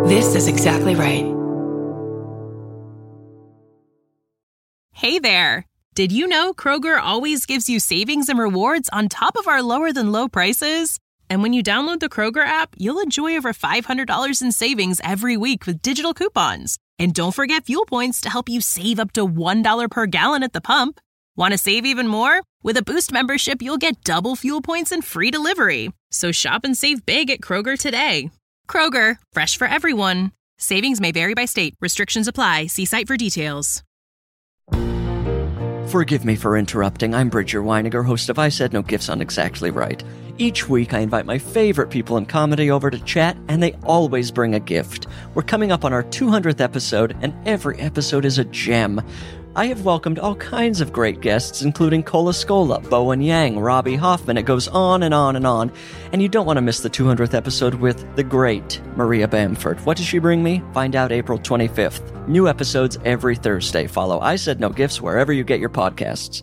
This is exactly right. Hey there! Did you know Kroger always gives you savings and rewards on top of our lower-than-low prices? And when you download the Kroger app, you'll enjoy over $500 in savings every week with digital coupons. And don't forget fuel points to help you save up to $1 per gallon at the pump. Want to save even more? With a Boost membership, you'll get double fuel points and free delivery. So shop and save big at Kroger today. Kroger, fresh for everyone. Savings may vary by state. Restrictions apply. See site for details. Forgive me for interrupting. I'm Bridger Weiniger, host of I Said No Gifts on Exactly Right. Each week, I invite my favorite people in comedy over to chat, and they always bring a gift. We're coming up on our 200th episode, and every episode is a gem. I have welcomed all kinds of great guests, including Cola Scola, Bowen Yang, Robbie Hoffman. It goes on and on and on. And you don't want to miss the 200th episode with the great Maria Bamford. What does she bring me? Find out April 25th. New episodes every Thursday. Follow I Said No Gifts wherever you get your podcasts.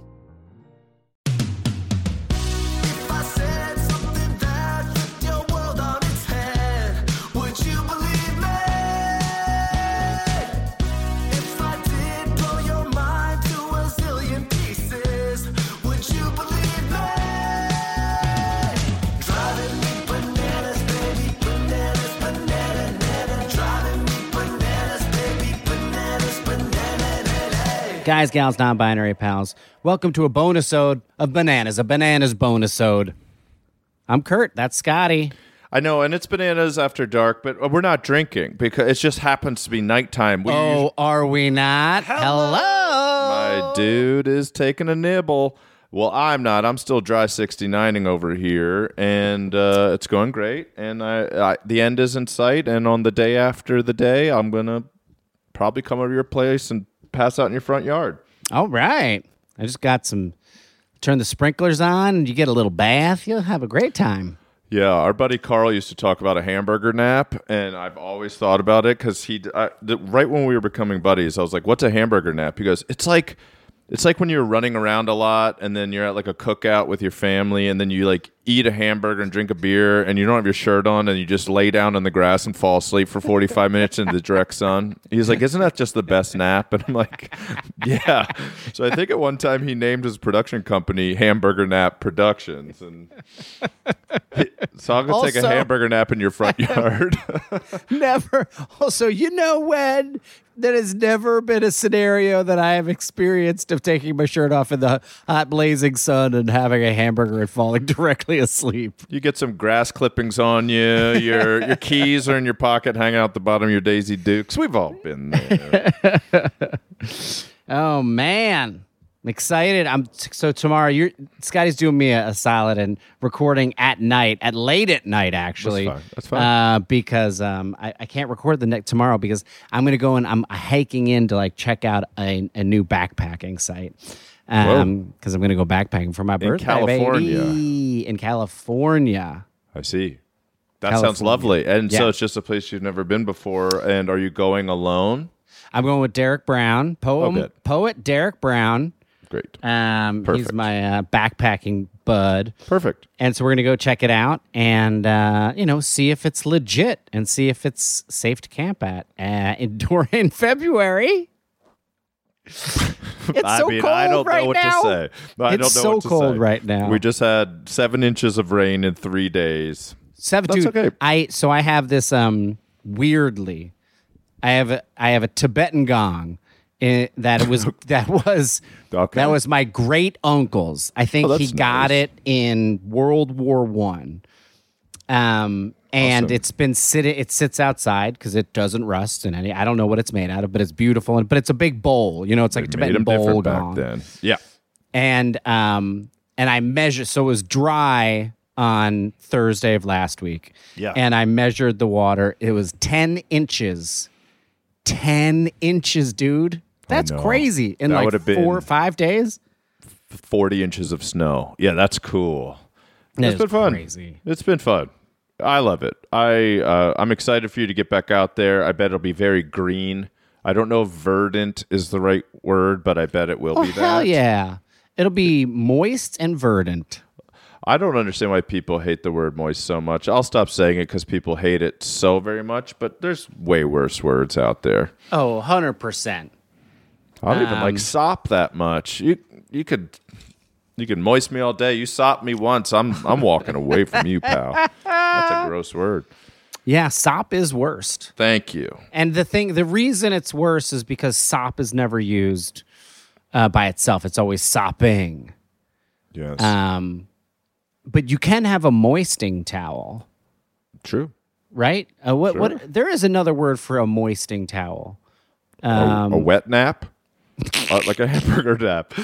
Guys, gals, non-binary pals, welcome to a bonus-ode of Bananas, a Bananas bonus-ode. I'm Kurt, that's Scotty. I know, and it's Bananas After Dark, but we're not drinking because it just happens to be nighttime. Are we not? Hello! My dude is taking a nibble. Well, I'm not. I'm still dry 69ing over here, and it's going great. And the end is in sight, and on the day after the day, I'm going to probably come over to your place and pass out in your front yard. All right. I just got turn the sprinklers on, and you get a little bath. You'll have a great time. Yeah, our buddy Carl used to talk about a hamburger nap, and I've always thought about it because right when we were becoming buddies, I was like, what's a hamburger nap? He goes, it's like when you're running around a lot, and then you're at like a cookout with your family, and then you like eat a hamburger and drink a beer, and you don't have your shirt on, and you just lay down on the grass and fall asleep for 45 minutes in the direct sun. He's like, isn't that just the best nap? And I'm like, yeah. So I think at one time he named his production company Hamburger Nap Productions. And so I'm going to take a hamburger nap in your front yard. Never. Also, you know when? There has never been a scenario that I have experienced of taking my shirt off in the hot blazing sun and having a hamburger and falling directly asleep. You get some grass clippings on you. Your keys are in your pocket, hanging out the bottom of your Daisy Dukes. We've all been there. Oh, man. I'm excited. So tomorrow, Scotty's doing me a solid and recording at late at night, actually. That's fine. Because I can't record tomorrow because I'm going to go and I'm hiking in to like check out a new backpacking site. Because I'm going to go backpacking for my birthday, California. baby. In California. I see. That sounds lovely. And so it's just a place you've never been before. And are you going alone? I'm going with Derek Brown, poet Derek Brown. Great. He's my backpacking bud. Perfect. And so we're going to go check it out and, see if it's legit and see if it's safe to camp at in February. It's so cold I don't right know what now. to say. It's so cold right now. We just had 7 inches of rain in 3 days. That's okay. I have this weirdly, I have a Tibetan gong. That was my great uncle's. I think he got it in World War I. And Awesome. It sits outside because it doesn't rust in any. I don't know what it's made out of, but it's beautiful. But it's a big bowl. It's like a Tibetan bowl gong. Back then. Yeah. And I measured. So it was dry on Thursday of last week. Yeah. And I measured the water. It was 10 inches. 10 inches, dude. That's crazy. In that like 4 or 5 days? 40 inches of snow. Yeah, that's cool. It's been fun. Crazy. It's been fun. I love it. I'm excited for you to get back out there. I bet it'll be very green. I don't know if verdant is the right word, but I bet it will be that. Hell yeah. It'll be moist and verdant. I don't understand why people hate the word moist so much. I'll stop saying it because people hate it so very much, but there's way worse words out there. Oh, 100%. I don't even like sop that much. You could moist me all day. You sop me once, I'm walking away from you, pal. That's a gross word. Yeah, sop is worst. Thank you. And the reason it's worse is because sop is never used by itself. It's always sopping. Yes. But you can have a moisting towel. True. Right? What? There is another word for a moisting towel. A wet nap? Like a hamburger nap.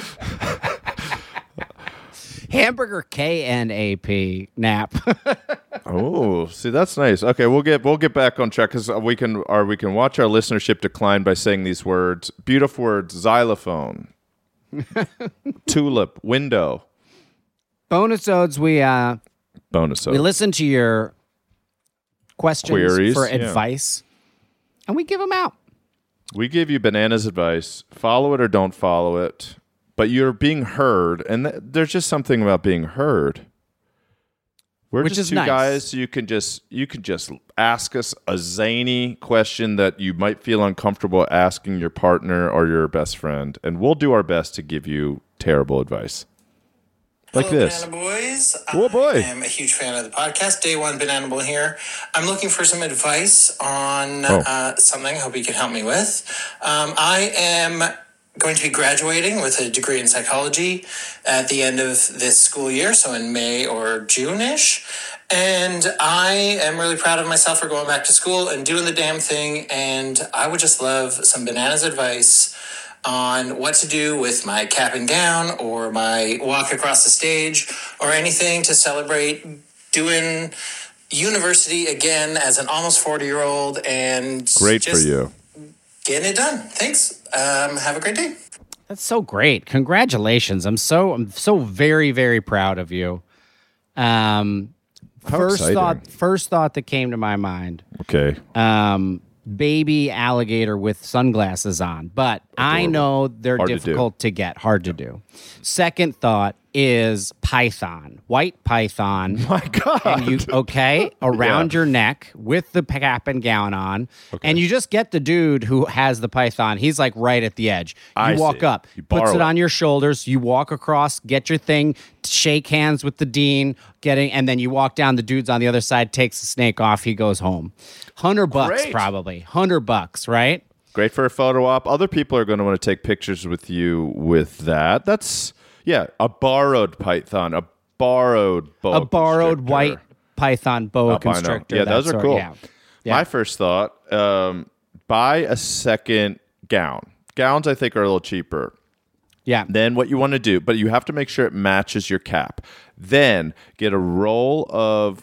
Hamburger KNAP nap. Oh, see, that's nice. Okay, we'll get back on track because we can watch our listenership decline by saying these words. Beautiful words: xylophone, tulip, window. Bonus odes. We listen to your questions Queries, for advice, and we give them out. We give you bananas advice. Follow it or don't follow it. But you're being heard, and there's just something about being heard. We're Which just is two nice. guys. You can just ask us a zany question that you might feel uncomfortable asking your partner or your best friend, and we'll do our best to give you terrible advice. Like Hello, this. Banana Boys. Oh, boy. I am a huge fan of the podcast. Day one Banana Boy here. I'm looking for some advice on something I hope you can help me with. I am going to be graduating with a degree in psychology at the end of this school year, so in May or June-ish. And I am really proud of myself for going back to school and doing the damn thing, and I would just love some bananas advice on what to do with my cap and gown or my walk across the stage or anything to celebrate doing university again as an almost 40-year-old and Great for you. Getting it done. Thanks. Have a great day. That's so great. Congratulations. I'm so very, very proud of you. First thought that came to my mind. Okay. Baby alligator with sunglasses on, but I know they're difficult to get, hard to do. Second thought is python, white python. My God. And around your neck with the cap and gown on, and you just get the dude who has the python. He's like right at the edge. You walk up, puts it on your shoulders. You walk across, get your thing, shake hands with the dean, and then you walk down. The dude's on the other side, takes the snake off. He goes home. $100 probably. $100, right? Great for a photo op. Other people are going to want to take pictures with you with that. That's a borrowed python, a borrowed boa constrictor. White python boa constrictor. Yeah, those are cool. Yeah. My first thought: buy a second gown. Gowns, I think, are a little cheaper. Yeah. Then what you want to do, but you have to make sure it matches your cap. Then get a roll of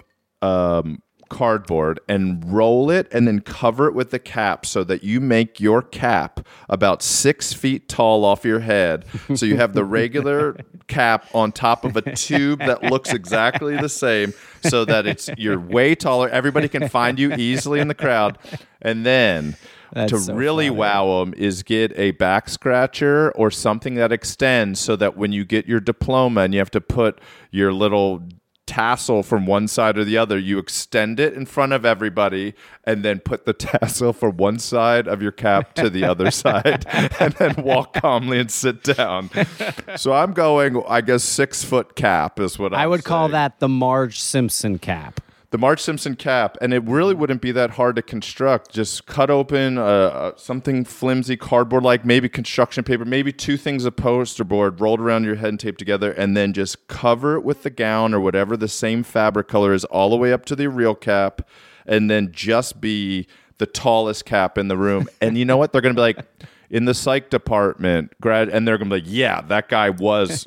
cardboard and roll it and then cover it with the cap so that you make your cap about 6 feet tall off your head. So you have the regular cap on top of a tube that looks exactly the same so that you're way taller. Everybody can find you easily in the crowd. And then really wow them is get a back scratcher or something that extends so that when you get your diploma and you have to put your little tassel from one side or the other, you extend it in front of everybody and then put the tassel from one side of your cap to the other side and then walk calmly and sit down. So I'm going, I guess, 6 foot cap is what I would call that the Marge Simpson cap. The Marge Simpson cap, and it really wouldn't be that hard to construct. Just cut open something flimsy, cardboard-like, maybe construction paper, maybe 2 things of poster board rolled around your head and taped together, and then just cover it with the gown or whatever the same fabric color is all the way up to the real cap, and then just be the tallest cap in the room. And you know what? They're going to be like, in the psych department, and they're going to be like, yeah, that guy was,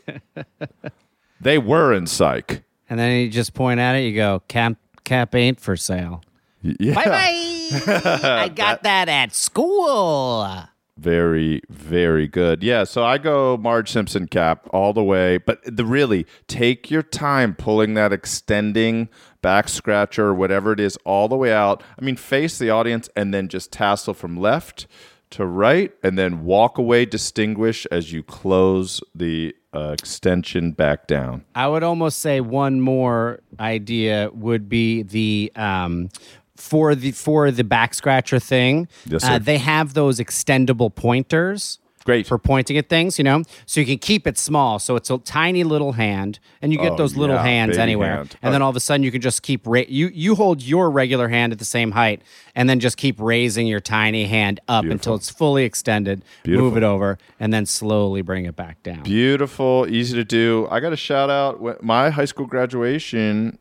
they were in psych. And then you just point at it, you go, cap ain't for sale. Yeah. Bye-bye. I got that at school. Very, very good. Yeah, so I go Marge Simpson cap all the way. But really, take your time pulling that extending back scratcher or whatever it is all the way out. I mean, face the audience and then just tassel from left to right, and then walk away distinguish as you close the extension back down. I would almost say one more idea would be the for the back scratcher thing. Yes, sir. They have those extendable pointers. Great. For pointing at things, so you can keep it small. So it's a tiny little hand, and you get those little hands anywhere. Hand. And then all of a sudden you can just keep you hold your regular hand at the same height, and then just keep raising your tiny hand up until it's fully extended. Move it over, and then slowly bring it back down. Beautiful, easy to do. I got to shout out my high school graduation.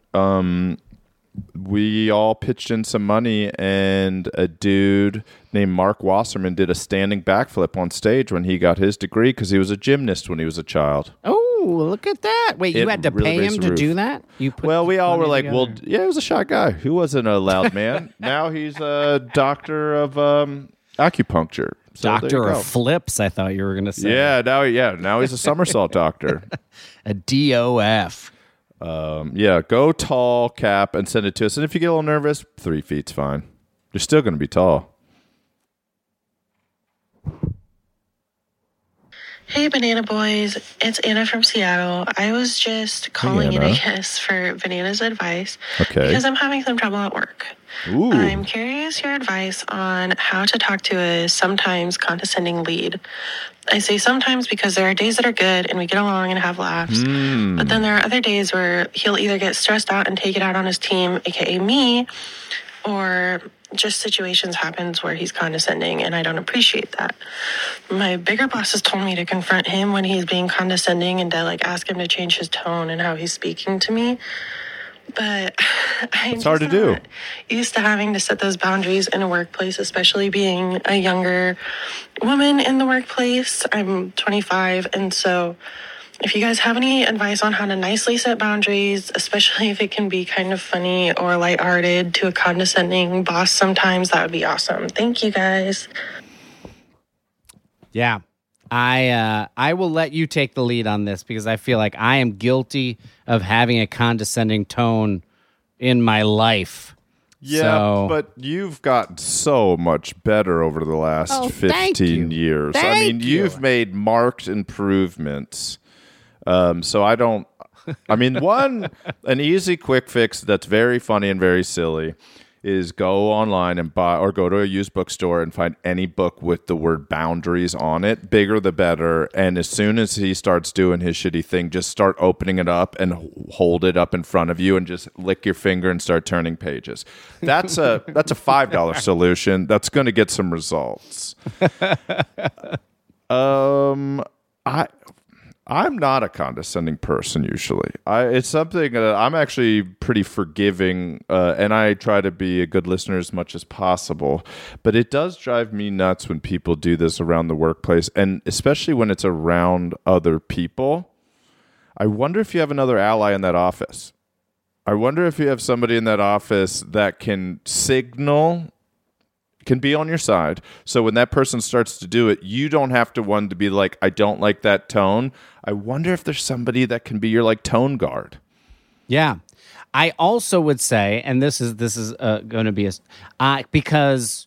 We all pitched in some money, and a dude named Mark Wasserman did a standing backflip on stage when he got his degree because he was a gymnast when he was a child. Oh, look at that. Wait, you had to pay him to do that? Well, we all were like, well, yeah, he was a shy guy. Who wasn't a loud man? Now he's a doctor of acupuncture. So doctor of flips, I thought you were going to say. Now he's a somersault doctor. A DOF. Go tall, cap, and send it to us. And if you get a little nervous, 3 feet's fine. You're still going to be tall. Hey, Banana Boys. It's Anna from Seattle. I was just calling in, I guess, for Banana's advice. Okay. Because I'm having some trouble at work. Ooh. I'm curious your advice on how to talk to a sometimes condescending lead. I say sometimes because there are days that are good and we get along and have laughs. But then there are other days where he'll either get stressed out and take it out on his team, aka me, or just situations happens where he's condescending and I don't appreciate that. My bigger bosses told me to confront him when he's being condescending and to ask him to change his tone and how he's speaking to me. But it's hard to do. Used to having to set those boundaries in a workplace, especially being a younger woman in the workplace. I'm 25, and so if you guys have any advice on how to nicely set boundaries, especially if it can be kind of funny or lighthearted to a condescending boss sometimes, that would be awesome. Thank you, guys. Yeah. I will let you take the lead on this because I feel like I am guilty of having a condescending tone in my life. Yeah, but you've gotten so much better over the last 15 years. You've made marked improvements. So I don't... an easy quick fix that's very funny and very silly is go online and buy or go to a used bookstore and find any book with the word boundaries on it. Bigger the better. And as soon as he starts doing his shitty thing, just start opening it up and hold it up in front of you and just lick your finger and start turning pages. That's a $5 solution. That's going to get some results. I'm not a condescending person usually. It's something that I'm actually pretty forgiving, and I try to be a good listener as much as possible. But it does drive me nuts when people do this around the workplace, and especially when it's around other people. I wonder if you have another ally in that office. I wonder if you have somebody in that office that can be on your side. So when that person starts to do it, you don't have to want to be like, I don't like that tone. I wonder if there's somebody that can be your tone guard. Yeah. I also would say, and this is going to be because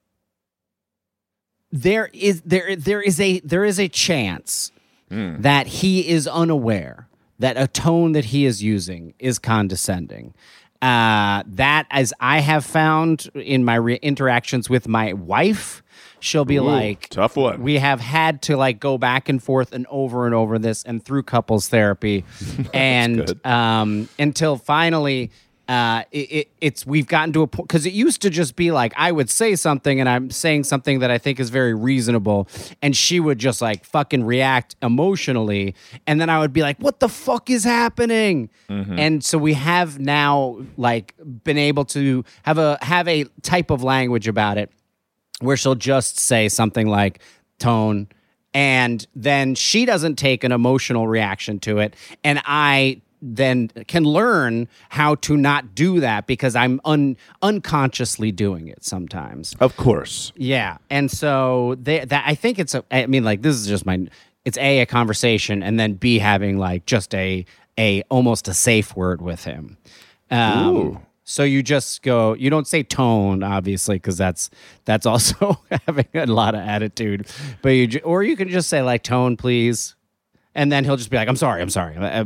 there is a chance that he is unaware that a tone that he is using is condescending. That, as I have found in my interactions with my wife, she'll be tough one. We have had to go back and forth and over this and through couples therapy, and until finally, we've gotten to a point because it used to just be I would say something and I'm saying something that I think is very reasonable, and she would just fucking react emotionally, and then I would be like, "What the fuck is happening?" Mm-hmm. And so we have now been able to have a type of language about it where she'll just say something like tone, and then she doesn't take an emotional reaction to it, and I then can learn how to not do that because I'm unconsciously doing it sometimes. Of course. Yeah. And so I think this is just it's a conversation, and then B, having just a almost a safe word with him. So you just go. You don't say tone, obviously, because that's also having a lot of attitude. But you can just say like tone, please. And then he'll just be like, I'm sorry. So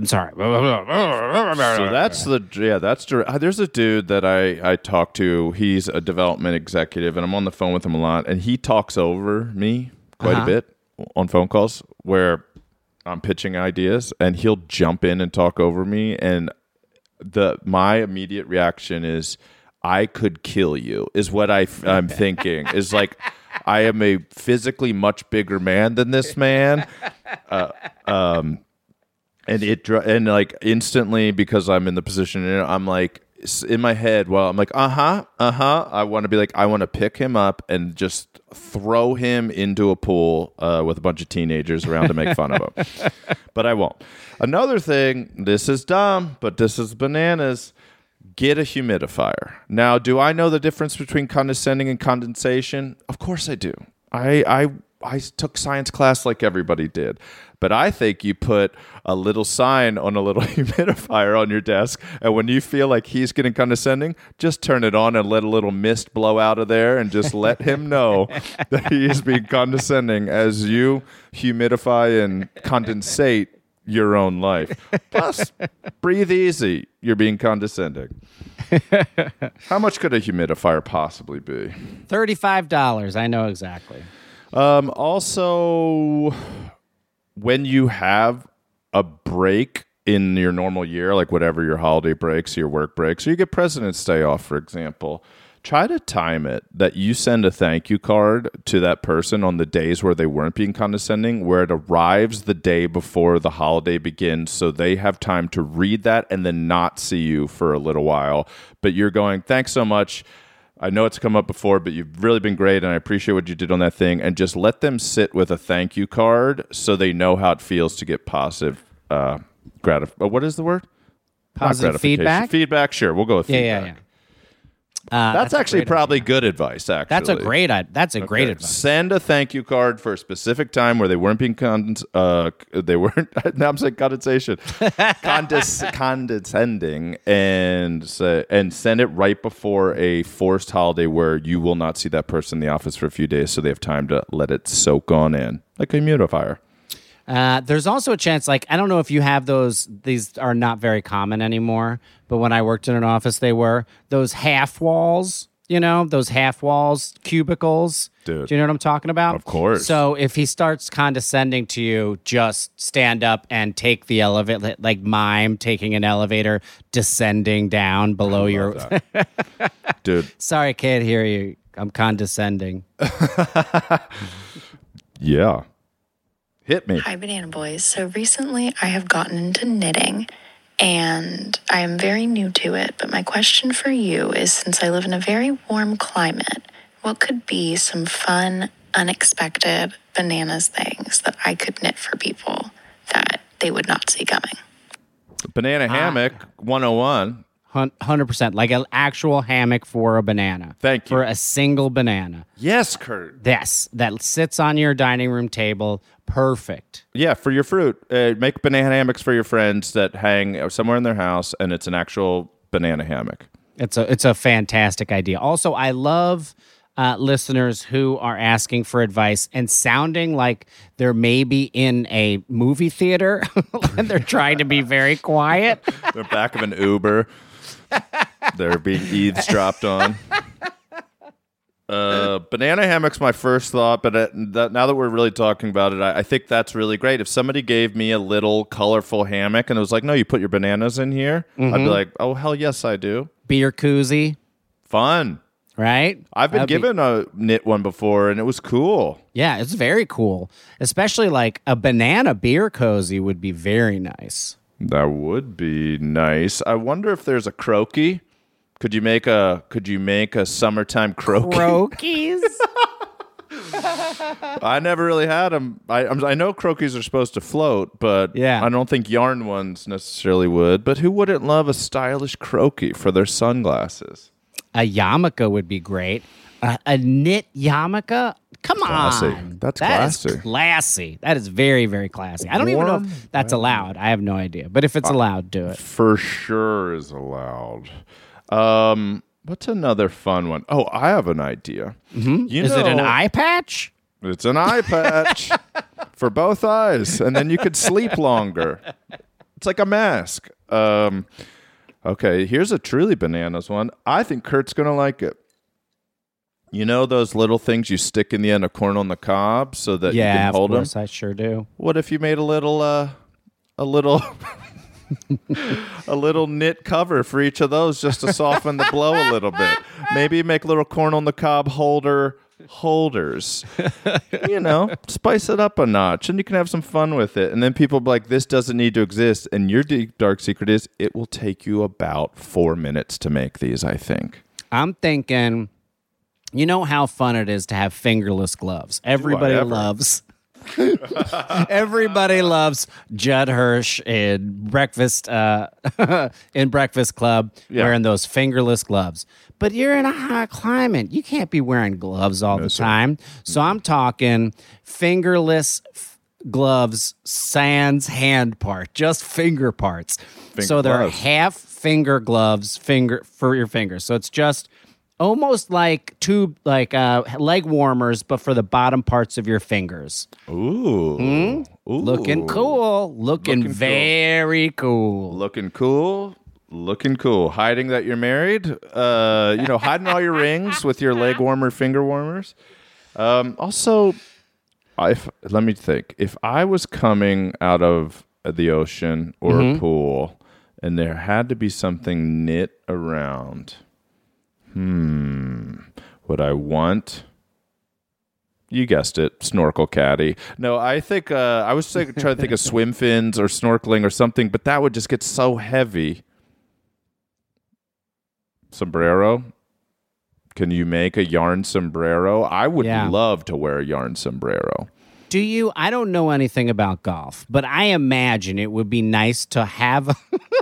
there's a dude that I talk to. He's a development executive, and I'm on the phone with him a lot. And he talks over me quite a bit on phone calls where I'm pitching ideas, and he'll jump in and talk over me. And my immediate reaction is, I could kill you, is what I'm thinking. Is like, I am a physically much bigger man than this man. And like instantly, because I'm in the position, I'm like in my head. Well, I'm like, I want to be like, I want to pick him up and just throw him into a pool with a bunch of teenagers around to make fun of him. But I won't. Another thing, this is dumb, but this is bananas. Get a humidifier. Now, do I know the difference between condescending and condensation? Of course I do. I took science class like everybody did. But I think you put a little sign on a little humidifier on your desk, and when you feel like he's getting condescending, just turn it on and let a little mist blow out of there and just let him know that he is being condescending as you humidify and condensate your own life. Plus, breathe easy. You're being condescending. How much could a humidifier possibly be? $35. I know exactly. Also, when you have a break in your normal year, like whatever your holiday breaks, your work breaks, or you get President's Day off, for example, try to time it that you send a thank you card to that person on the days where they weren't being condescending, where it arrives the day before the holiday begins, so they have time to read that and then not see you for a little while. But you're going, thanks so much. I know it's come up before, but you've really been great, and I appreciate what you did on that thing. And just let them sit with a thank you card so they know how it feels to get positive what is the word? Positive feedback? Feedback, sure. We'll go with feedback. Yeah. That's actually probably good advice, actually. That's a great advice. Send a thank you card for a specific time where they weren't being now I'm saying condensation. Condescending, and send it right before a forced holiday where you will not see that person in the office for a few days, so they have time to let it soak on in, like a humidifier. There's also a chance, like, I don't know if you have those, these are not very common anymore, but when I worked in an office, they were those half walls, cubicles. Dude. Do you know what I'm talking about? Of course. So if he starts condescending to you, just stand up and take the elevator, like mime taking an elevator, descending down below your. Dude. Sorry, can't hear you. I'm condescending. Yeah. Hit me. Hi, Banana Boys. So recently I have gotten into knitting, and I am very new to it. But my question for you is, since I live in a very warm climate, what could be some fun, unexpected bananas things that I could knit for people that they would not see coming? Banana hammock 101. 100%, like an actual hammock for a banana. Thank you. For a single banana. Yes, Kurt. Yes, that sits on your dining room table. Perfect. Yeah, for your fruit. Make banana hammocks for your friends that hang somewhere in their house, and it's an actual banana hammock. It's a fantastic idea. Also, I love listeners who are asking for advice and sounding like they're maybe in a movie theater and they're trying to be very quiet. They're back of an Uber. They're being eavesdropped on. Banana hammock's my first thought, but now that we're really talking about it, I think that's really great. If somebody gave me a little colorful hammock and it was like, no, you put your bananas in here, I'd be like, oh, hell yes, I do. Beer koozie. Fun. Right? I've been given a knit one before, and it was cool. Yeah, it's very cool. Especially like a banana beer cozy would be very nice. That would be nice. I wonder if there's a croaky. Could you make a summertime croaky? Croakies? I never really had them. I know croakies are supposed to float, but yeah. I don't think yarn ones necessarily would. But who wouldn't love a stylish croaky for their sunglasses? A yarmulke would be great. A knit yarmulke? Come classy. on. That's classy. Is classy. That is very, very classy. I don't even know if that's allowed. I have no idea. But if it's allowed, do it. For sure is allowed. What's another fun one? Oh, I have an idea. Mm-hmm. Is it an eye patch? It's an eye patch for both eyes, and then you could sleep longer. It's like a mask. Okay, here's a truly bananas one. I think Kurt's going to like it. You know those little things you stick in the end of corn on the cob so that you can hold them? Yeah, of course, I sure do. What if you made a little a little knit cover for each of those just to soften the blow a little bit? Maybe make little corn on the cob holders. Spice it up a notch, and you can have some fun with it. And then people be like, this doesn't need to exist. And your deep, dark secret is it will take you about 4 minutes to make these, I think. I'm thinking, you know how fun it is to have fingerless gloves. Everybody loves Judd Hirsch in Breakfast Club wearing those fingerless gloves. But you're in a hot climate. You can't be wearing gloves all the time. So I'm talking fingerless gloves sans hand part, just finger parts. So they're half finger gloves for your fingers. So it's just almost like leg warmers, but for the bottom parts of your fingers. Ooh. Ooh. Looking cool. Looking very cool. Looking cool. Hiding that you're married. Hiding all your rings with your leg warmer, finger warmers. Also, let me think. If I was coming out of the ocean or a pool and there had to be something knit around... Would I want? You guessed it, snorkel caddy. No, I think I was trying to think of swim fins or snorkeling or something, but that would just get so heavy. Sombrero? Can you make a yarn sombrero? I would love to wear a yarn sombrero. Do you? I don't know anything about golf, but I imagine it would be nice to have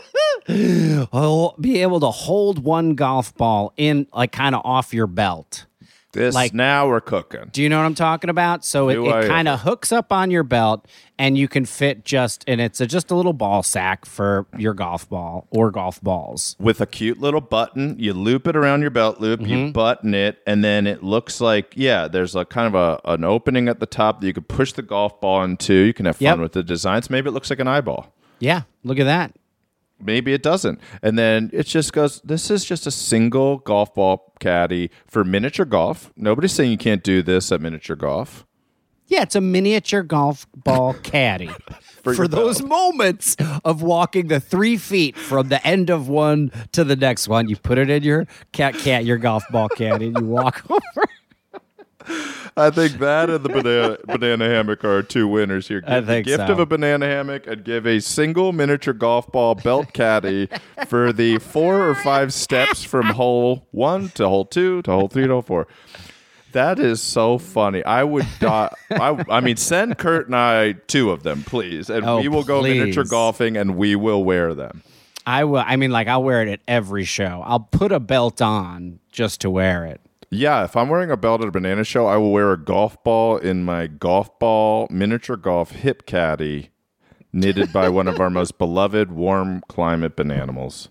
be able to hold one golf ball in, like, kind of off your belt. Now we're cooking. Do you know what I'm talking about? So it kind of hooks up on your belt, and you can fit just a little ball sack for your golf ball or golf balls. With a cute little button, you loop it around your belt loop, you button it, and then it looks like, there's a kind of an opening at the top that you could push the golf ball into. You can have fun with the designs. Maybe it looks like an eyeball. Yeah, look at that. Maybe it doesn't. And then it just goes, this is just a single golf ball caddy for miniature golf. Nobody's saying you can't do this at miniature golf. Yeah, it's a miniature golf ball caddy. for those moments of walking the 3 feet from the end of one to the next one. You put it in your your golf ball caddy, and you walk over. I think that and the banana hammock are 2 winners here. Give the gift of a banana hammock and give a single miniature golf ball belt caddy for the 4 or 5 steps from hole 1 to hole 2 to hole 3 to hole 4. That is so funny. I would die. I mean, send Kurt and I 2 of them, please, and we will go miniature golfing, and we will wear them. I will. I mean, I'll wear it at every show. I'll put a belt on just to wear it. Yeah, if I'm wearing a belt at a banana show, I will wear a golf ball in my golf ball miniature golf hip caddy knitted by one of our most beloved warm climate bananimals.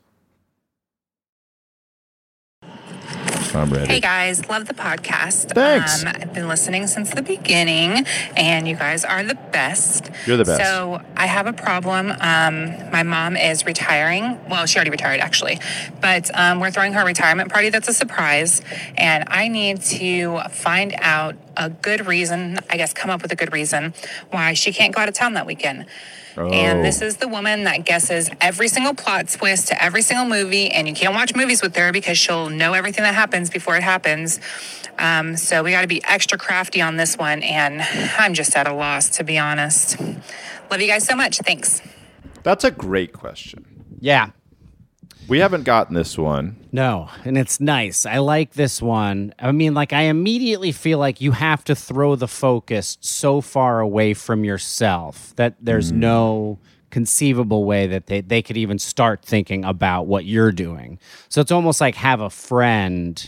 I'm ready. Hey guys, love the podcast. Thanks. I've been listening since the beginning, and you guys are the best. You're the best. So I have a problem. My mom is retiring. Well, she already retired actually, but we're throwing her a retirement party that's a surprise, and I need to find out a good reason, I guess come up with a good reason why she can't go out of town that weekend. Oh. And this is the woman that guesses every single plot twist to every single movie, and you can't watch movies with her because she'll know everything that happens before it happens. So we got to be extra crafty on this one, and I'm just at a loss, to be honest. Love you guys so much. Thanks. That's a great question. Yeah. We haven't gotten this one. No, and it's nice. I like this one. I mean, I immediately feel like you have to throw the focus so far away from yourself that there's no conceivable way that they could even start thinking about what you're doing. So it's almost like have a friend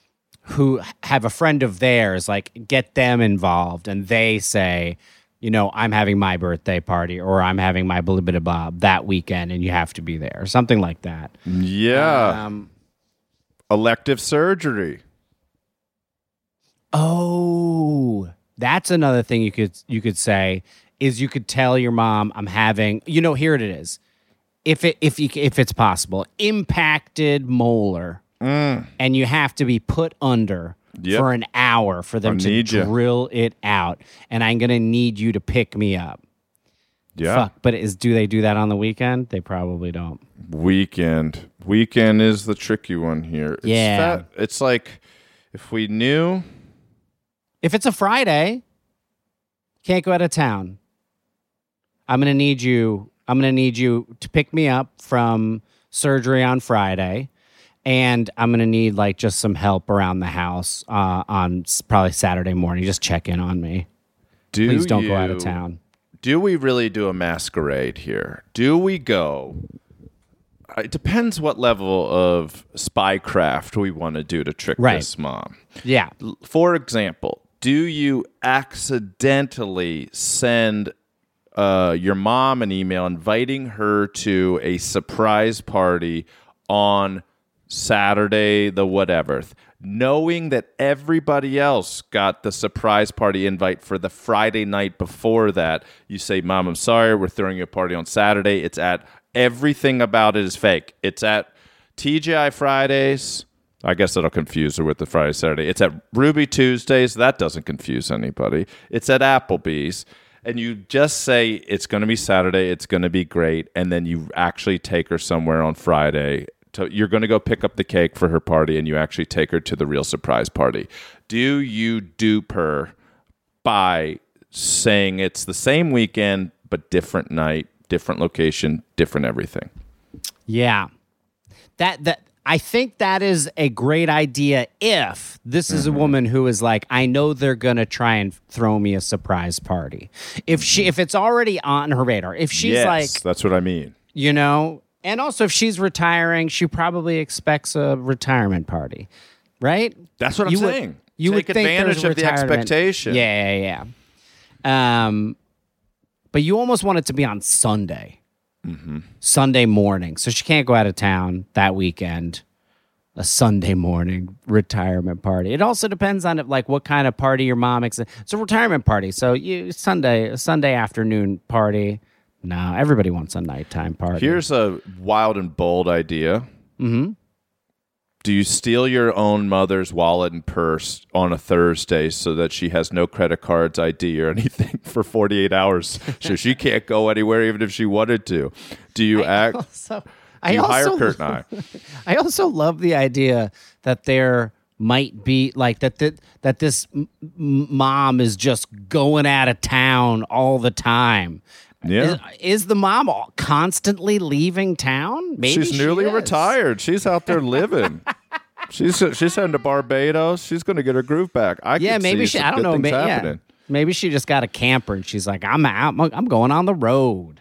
of theirs, get them involved, and they say, I'm having my birthday party, or I'm having my blah, blah, blah, blah that weekend, and you have to be there, or something like that. Yeah. Elective surgery. Oh, that's another thing you could say is you could tell your mom I'm having, here it is. If it's possible, impacted molar, and you have to be put under for an hour for them to drill it out, and I'm gonna need you to pick me up. Yeah, fuck. But do they do that on the weekend? They probably don't. Weekend is the tricky one here. It's like if we knew. If it's a Friday, can't go out of town. I'm gonna need you to pick me up from surgery on Friday, and I'm gonna need like just some help around the house on probably Saturday morning. Just check in on me. Please don't go out of town. Do we really do a masquerade here? Do we go? It depends what level of spycraft we want to do to trick this mom. Yeah. For example, do you accidentally send your mom an email inviting her to a surprise party on Saturday, the whatever, knowing that everybody else got the surprise party invite for the Friday night before that? You say, Mom, I'm sorry, we're throwing you a party on Saturday. It's at, everything about it is fake. It's at TGI Fridays. I guess that'll confuse her with the Friday, Saturday. It's at Ruby Tuesdays. That doesn't confuse anybody. It's at Applebee's. And you just say, it's going to be Saturday, it's going to be great, and then you actually take her somewhere on Friday. You're going to go pick up the cake for her party, and you actually take her to the real surprise party. Do you dupe her by saying it's the same weekend, but different night, different location, different everything? Yeah. That I think that is a great idea if this is a woman who is like, I know they're going to try and throw me a surprise party. If it's already on her radar, if she's like... that's what I mean. And also if she's retiring, she probably expects a retirement party, right? That's what I'm saying. You Take would think advantage of the expectation. Yeah. But you almost want it to be on Sunday. Mm-hmm. Sunday morning. So she can't go out of town that weekend. A Sunday morning retirement party. It also depends on what kind of party your mom makes. It's a retirement party. So a Sunday afternoon party. No, everybody wants a nighttime party. Here's a wild and bold idea. Mm-hmm. Do you steal your own mother's wallet and purse on a Thursday so that she has no credit cards, ID, or anything for 48 hours so she can't go anywhere even if she wanted to? Do you hire Kurt and I? I also love the idea that there might be that this mom is just going out of town all the time. Yeah. Is the mom constantly leaving town? Maybe she's newly retired. She's out there living. She's heading to Barbados. She's going to get her groove back. Maybe she. I don't know. Maybe she just got a camper and she's like, I'm out. I'm going on the road.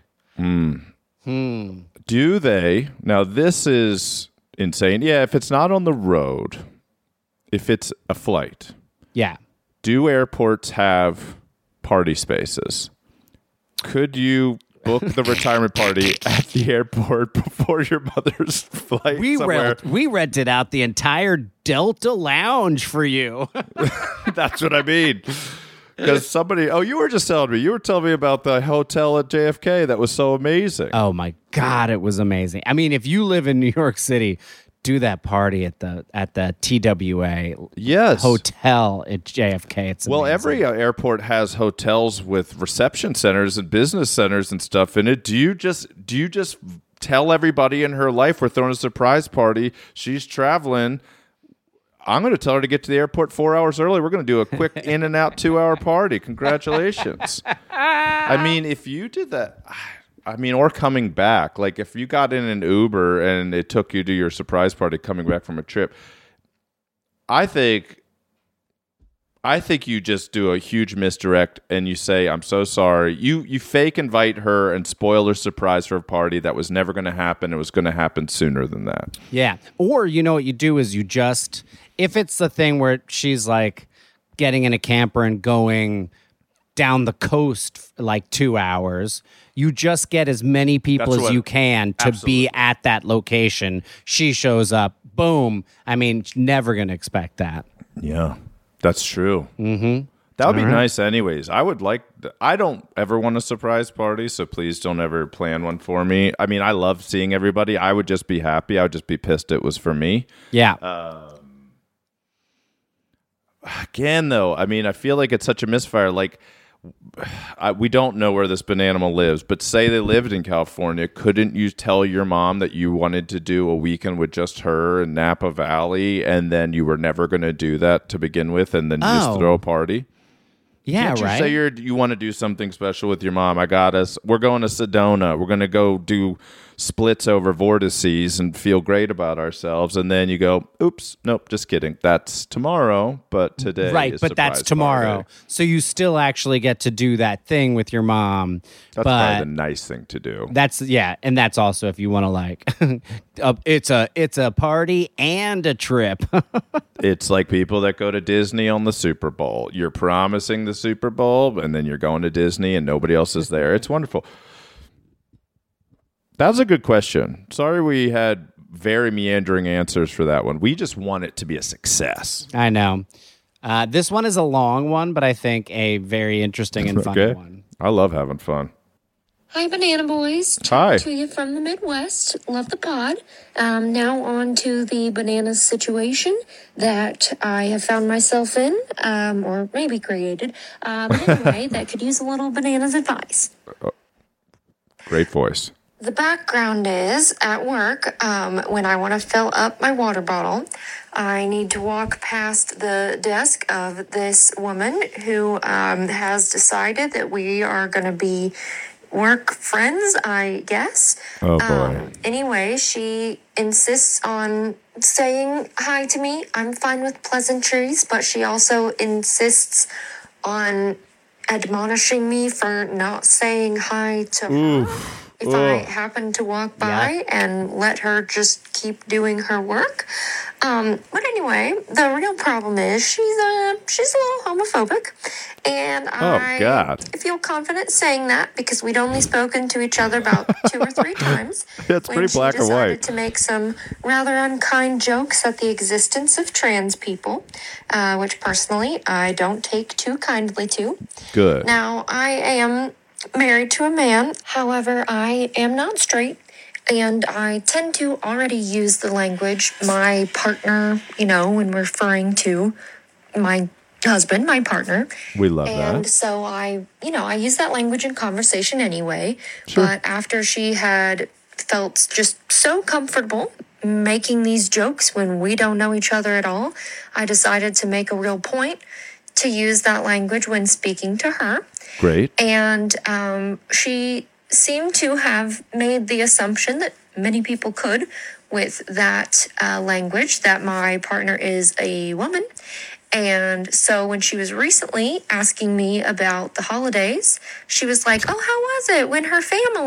Do they? Now this is insane. Yeah, if it's not on the road, if it's a flight. Yeah. Do airports have party spaces? Could you book the retirement party at the airport before your mother's flight somewhere? We rented out the entire Delta Lounge for you. That's what I mean. Because you were just telling me. You were telling me about the hotel at JFK that was so amazing. Oh, my God, it was amazing. I mean, if you live in New York City, do that party at the TWA hotel at JFK. It's amazing. Well, every airport has hotels with reception centers and business centers and stuff in it. Do you just tell everybody in her life we're throwing a surprise party? She's traveling. I'm going to tell her to get to the airport 4 hours early. We're going to do a quick in and out 2-hour party. Congratulations. I mean, if you did that. Or coming back. Like, if you got in an Uber and it took you to your surprise party coming back from a trip, I think you just do a huge misdirect and you say, I'm so sorry. You fake invite her and spoil her surprise for a party that was never going to happen. It was going to happen sooner than that. Yeah. Or, what you do is if it's the thing where she's like getting in a camper and going down the coast like 2 hours. You just get as many people as you can to be at that location. She shows up, boom. I mean, never going to expect that. Yeah, that's true. Mm-hmm. That would be nice anyways. I don't ever want a surprise party, so please don't ever plan one for me. I mean, I love seeing everybody. I would just be happy. I would just be pissed it was for me. Yeah. Again, though, I mean, I feel like it's such a misfire. Like, we don't know where this bananimal lives, but say they lived in California, couldn't you tell your mom that you wanted to do a weekend with just her in Napa Valley, and then you were never going to do that to begin with, and then just throw a party? Yeah, Can't you right. say you want to do something special with your mom? I got us. We're going to Sedona. We're going to go do splits over vortices and feel great about ourselves. And then you go, oops, nope, just kidding. That's tomorrow, but today right, is but that's tomorrow. Party. So you still actually get to do that thing with your mom. That's probably the nice thing to do. And that's also if you want to like, it's a party and a trip. It's like people that go to Disney on the Super Bowl. You're promising the Super Bowl, and then you're going to Disney, and nobody else is there. It's wonderful. That was a good question. Sorry we had very meandering answers for that one. We just want it to be a success. I know. This one is a long one, but I think a very interesting and fun one. I love having fun. Hi, Banana Boys. Hi. To you from the Midwest. Love the pod. Now on to the bananas situation that I have found myself in, or maybe created. Anyway, that could use a little bananas advice. Great voice. The background is, at work, when I want to fill up my water bottle, I need to walk past the desk of this woman who has decided that we are going to be work friends, I guess. Oh, boy. Anyway, she insists on saying hi to me. I'm fine with pleasantries, but she also insists on admonishing me for not saying hi to her. If I happen to walk by and let her just keep doing her work. But anyway, the real problem is she's a little homophobic. And I feel confident saying that because we'd only spoken to each other about 2 or 3 times. That's pretty black and white. She decided to make some rather unkind jokes at the existence of trans people, which personally I don't take too kindly to. Good. Now, I am married to a man. However, I am not straight, and I tend to already use the language my partner, when referring to my husband, my partner. We love that. And so I use that language in conversation anyway. Sure. But after she had felt just so comfortable making these jokes when we don't know each other at all, I decided to make a real point to use that language when speaking to her. Great. And she seemed to have made the assumption that many people could with that language, that my partner is a woman. And so when she was recently asking me about the holidays, she was like, oh, how was it when her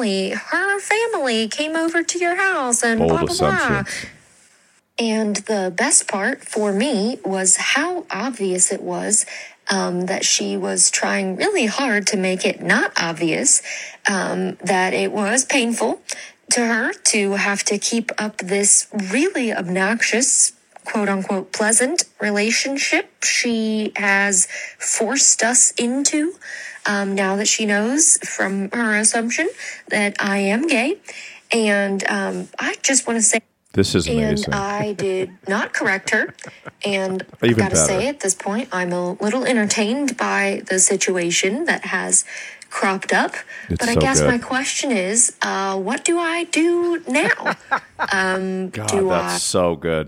family came over to your house and Bold blah, blah, assumption. blah. And the best part for me was how obvious it was that she was trying really hard to make it not obvious, that it was painful to her to have to keep up this really obnoxious, quote unquote, pleasant relationship she has forced us into, now that she knows from her assumption that I am gay. And I just want to say, this is amazing. And I did not correct her. And Even I've got to say, at this point, I'm a little entertained by the situation that has cropped up. It's but I so guess good. my question is, what do I do now? God, that's so good.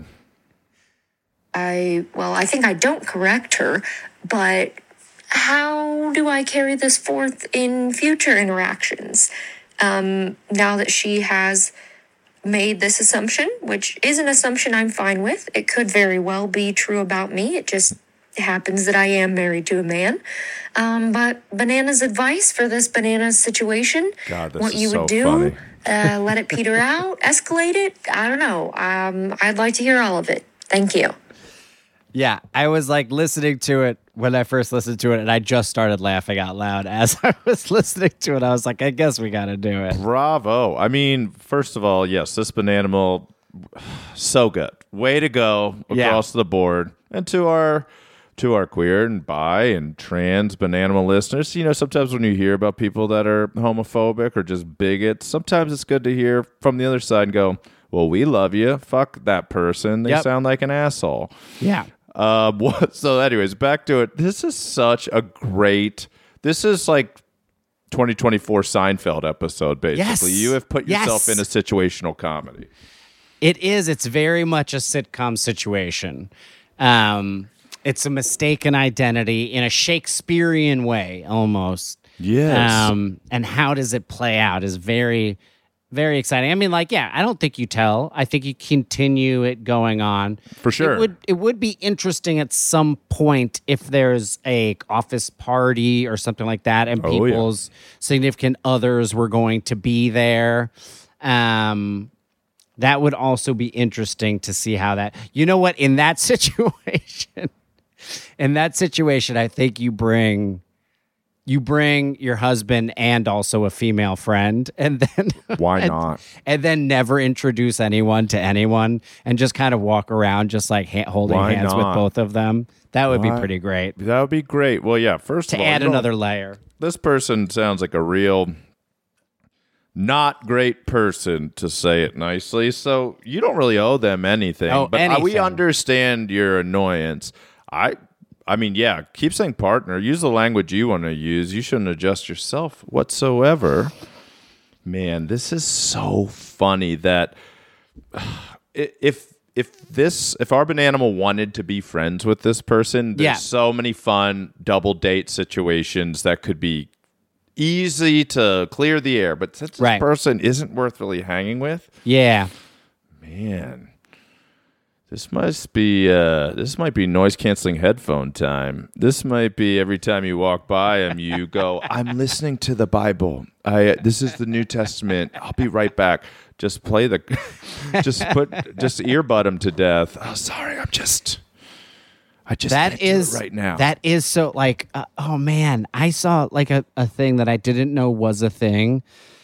I think I don't correct her, but how do I carry this forth in future interactions? Now that she has made this assumption, which is an assumption I'm fine with. It could very well be true about me. It just happens that I am married to a man. But Banana's advice for this banana situation, God, this what is you so would do, funny. let it peter out, escalate it. I don't know. I'd like to hear all of it. Thank you. Yeah, I was like listening to it when I first listened to it, and I just started laughing out loud as I was listening to it. I was like, I guess we got to do it. Bravo. I mean, first of all, yes, this Bananimal, so good. Way to go across the board. And to our queer and bi and trans Bananimal listeners, sometimes when you hear about people that are homophobic or just bigots, sometimes it's good to hear from the other side and go, well, we love you. Fuck that person. They sound like an asshole. Yeah. So anyways, back to it. This is like 2024 Seinfeld episode, basically. Yes. You have put yourself in a situational comedy. It is. It's very much a sitcom situation. It's a mistaken identity in a Shakespearean way, almost. Yes. And how does it play out is very, very exciting. I mean, I don't think you tell. I think you continue it going on. For sure. It would be interesting at some point if there's a office party or something like that and people's significant others were going to be there. That would also be interesting to see how that... You know what? In that situation, I think you bring your husband and also a female friend, and then why not? And then never introduce anyone to anyone, and just kind of walk around just like holding hands with both of them. That would be pretty great. That would be great. Well, yeah. First of all, to add another layer. This person sounds like a real not great person, to say it nicely. So you don't really owe them anything. But we understand your annoyance. I mean, yeah, keep saying partner. Use the language you want to use. You shouldn't adjust yourself whatsoever. Man, this is so funny that if our Bananimal wanted to be friends with this person, there's so many fun double date situations that could be easy to clear the air. But since this person isn't worth really hanging with, man. This might be noise canceling headphone time. This might be every time you walk by him, you go, I'm listening to the Bible. This is the New Testament. I'll be right back. Just earbud him to death. Oh, sorry. I just can't do it right now. That is so oh man, I saw a thing that I didn't know was a thing.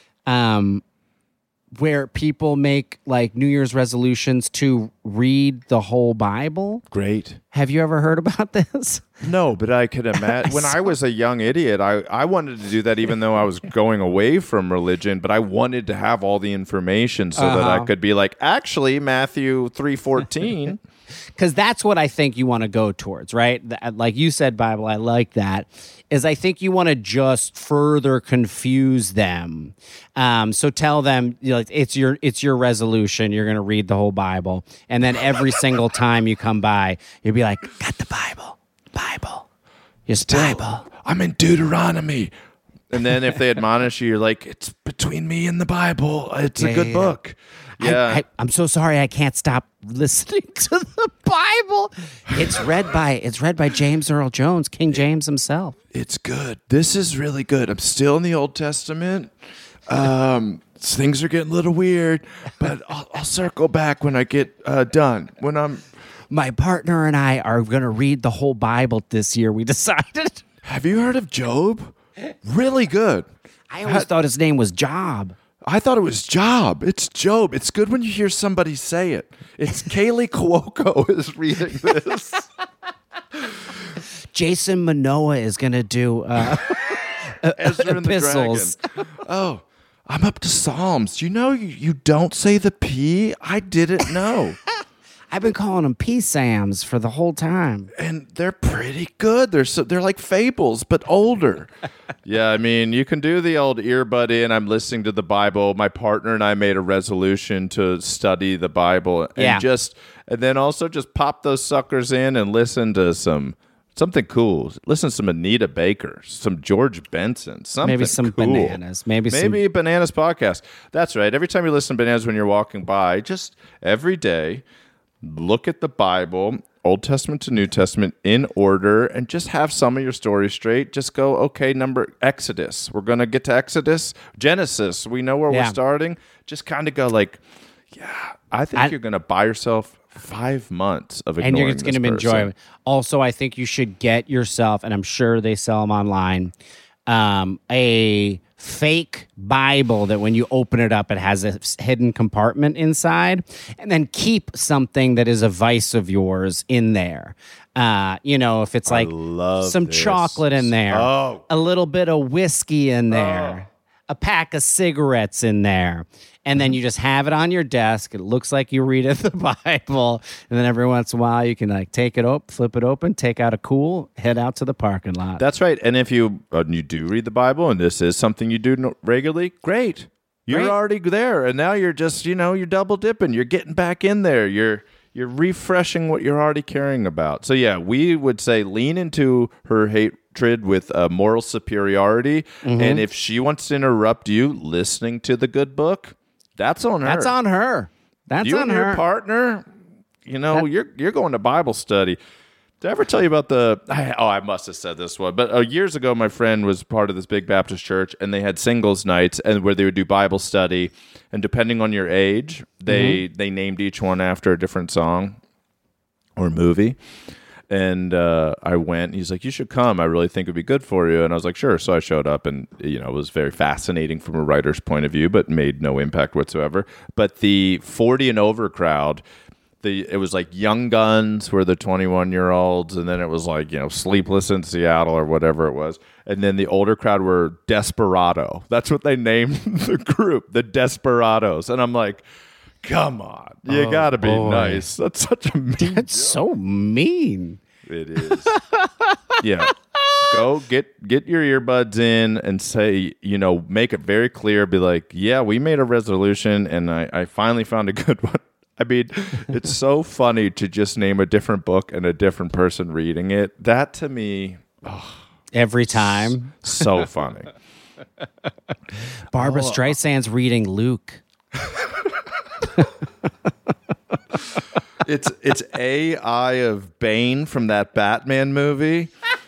Where people make New Year's resolutions to read the whole Bible. Great. Have you ever heard about this? No, but I could imagine. When I was a young idiot, I wanted to do that even though I was going away from religion, but I wanted to have all the information so that I could be like, actually, Matthew 3:14. Because that's what I think you want to go towards, right? Like you said, Bible, I like that, is I think you want to just further confuse them. So tell them, it's your resolution. You're going to read the whole Bible. And then every single time you come by, you'll be like, got the Bible. Just Bible. I'm in Deuteronomy. And then if they admonish you, you're like, it's between me and the Bible. It's a good book. Yeah. I'm so sorry I can't stop listening to the Bible. It's read by James Earl Jones, King James himself. It's good. This is really good. I'm still in the Old Testament. Things are getting a little weird, but I'll circle back when I get done. My partner and I are going to read the whole Bible this year, we decided. Have you heard of Job? Really good. I always thought his name was Job. I thought it was Job. It's Job. It's good when you hear somebody say it. It's Kaylee Cuoco is reading this. Jason Momoa is going to do Ezra and epistles. The Dragon. Oh, I'm up to Psalms. You know you don't say the P? I didn't know. I've been calling them P-Sams for the whole time. And they're pretty good. They're like fables, but older. Yeah, I mean, you can do the old earbud in. I'm listening to the Bible. My partner and I made a resolution to study the Bible. And and then also just pop those suckers in and listen to something cool. Listen to some Anita Baker, some George Benson, something maybe some cool. Bananas. Maybe Bananas podcast. That's right. Every time you listen to Bananas when you're walking by, just every day, look at the Bible, Old Testament to New Testament, in order, and just have some of your stories straight. Just go, okay, Exodus. We're going to get to Exodus. Genesis, we know where we're starting. Just kind of go Yeah, I think you're going to buy yourself 5 months of ignoring and you're going to enjoy it. Also, I think you should get yourself, and I'm sure they sell them online, a fake Bible that when you open it up, it has a hidden compartment inside, and then keep something that is a vice of yours in there. If it's like some chocolate in there, a little bit of whiskey in there, a pack of cigarettes in there, and then you just have it on your desk. It looks like you read the Bible, and then every once in a while you can like take it open, flip it open, take out a cool, head out to the parking lot. That's right. And if you do read the Bible, and this is something you do regularly, great. You're already there, and now you're just you're double dipping. You're getting back in there. You're refreshing what you're already caring about. So yeah, we would say lean into her hatred with moral superiority, and if she wants to interrupt you listening to the good book, that's on her. That's on her. That's you on and her. Your partner, you're going to Bible study. Did I ever tell you about I must have said this one, but years ago, my friend was part of this big Baptist church, and they had singles nights, and where they would do Bible study, and depending on your age, they named each one after a different song or movie. And I went, he's like, you should come. I really think it'd be good for you. And I was like, sure. So I showed up, and it was very fascinating from a writer's point of view, but made no impact whatsoever. But the 40 and over crowd, it was like Young Guns were the 21-year-olds, and then it was like, Sleepless in Seattle or whatever it was. And then the older crowd were Desperado. That's what they named the group, the Desperados. And I'm like, come on. You got to be nice. That's such a mean That's so mean. It is. Yeah. Go get your earbuds in and say, make it very clear. Be like, yeah, we made a resolution, and I finally found a good one. I mean, it's so funny to just name a different book and a different person reading it. That to me, every time, so funny. Barbara Streisand's reading Luke. It's Eye of Bane from that Batman movie.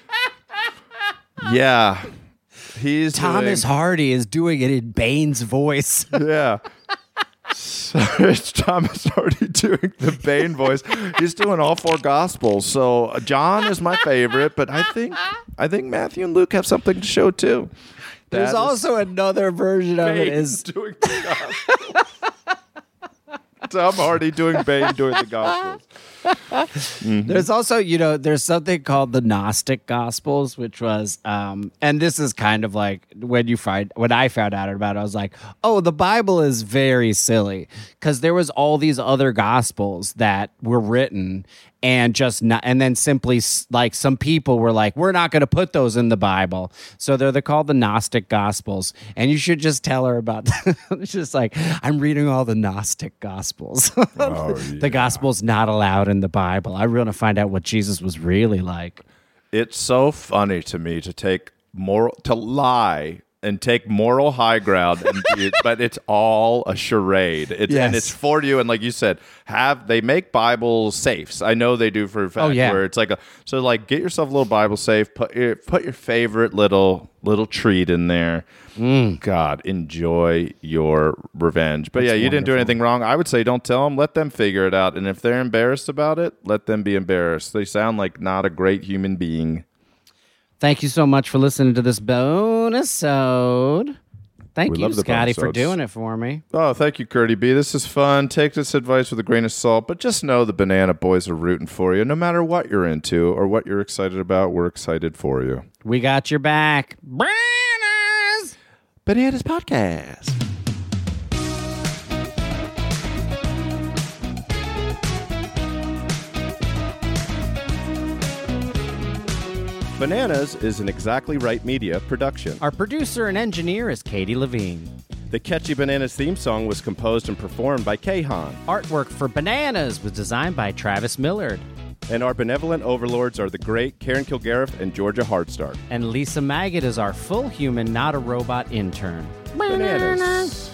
Yeah, Thomas Hardy is doing it in Bane's voice. Yeah. So it's Thomas Hardy doing the Bane voice. He's doing all 4 Gospels. So John is my favorite, but I think Matthew and Luke have something to show too. There's also another version of it is doing the Gospels. Tom Hardy doing Bane doing the Gospels. There's also, there's something called the Gnostic Gospels, which was, and this is kind of like when I found out about it, I was like, oh, the Bible is very silly, because there was all these other Gospels that were written and and then simply like some people were like, we're not going to put those in the Bible. So they're called the Gnostic Gospels. And you should just tell her about it's just like, I'm reading all the Gnostic Gospels. The Gospel's not allowed in the Bible. I want to find out what Jesus was really like. It's so funny to me to lie and take moral high ground, but it's all a charade. And it's for you. And like you said, they make Bible safes. I know they do for a fact. Where it's like get yourself a little Bible safe. Put your favorite little treat in there. God, enjoy your revenge. But you didn't do anything wrong. I would say don't tell them. Let them figure it out. And if they're embarrassed about it, let them be embarrassed. They sound like not a great human being. Thank you so much for listening to this bonus-ode. Thank you, Scotty, for doing it for me. Oh, thank you, Curdy B. This is fun. Take this advice with a grain of salt, but just know the Banana Boys are rooting for you. No matter what you're into or what you're excited about, we're excited for you. We got your back. Bananas Podcast. Bananas is an Exactly Right Media production. Our producer and engineer is Katie Levine. The catchy Bananas theme song was composed and performed by Kahan. Artwork for Bananas was designed by Travis Millard. And our benevolent overlords are the great Karen Kilgariff and Georgia Hardstark. And Lisa Maggot is our full human, not a robot intern. Bananas.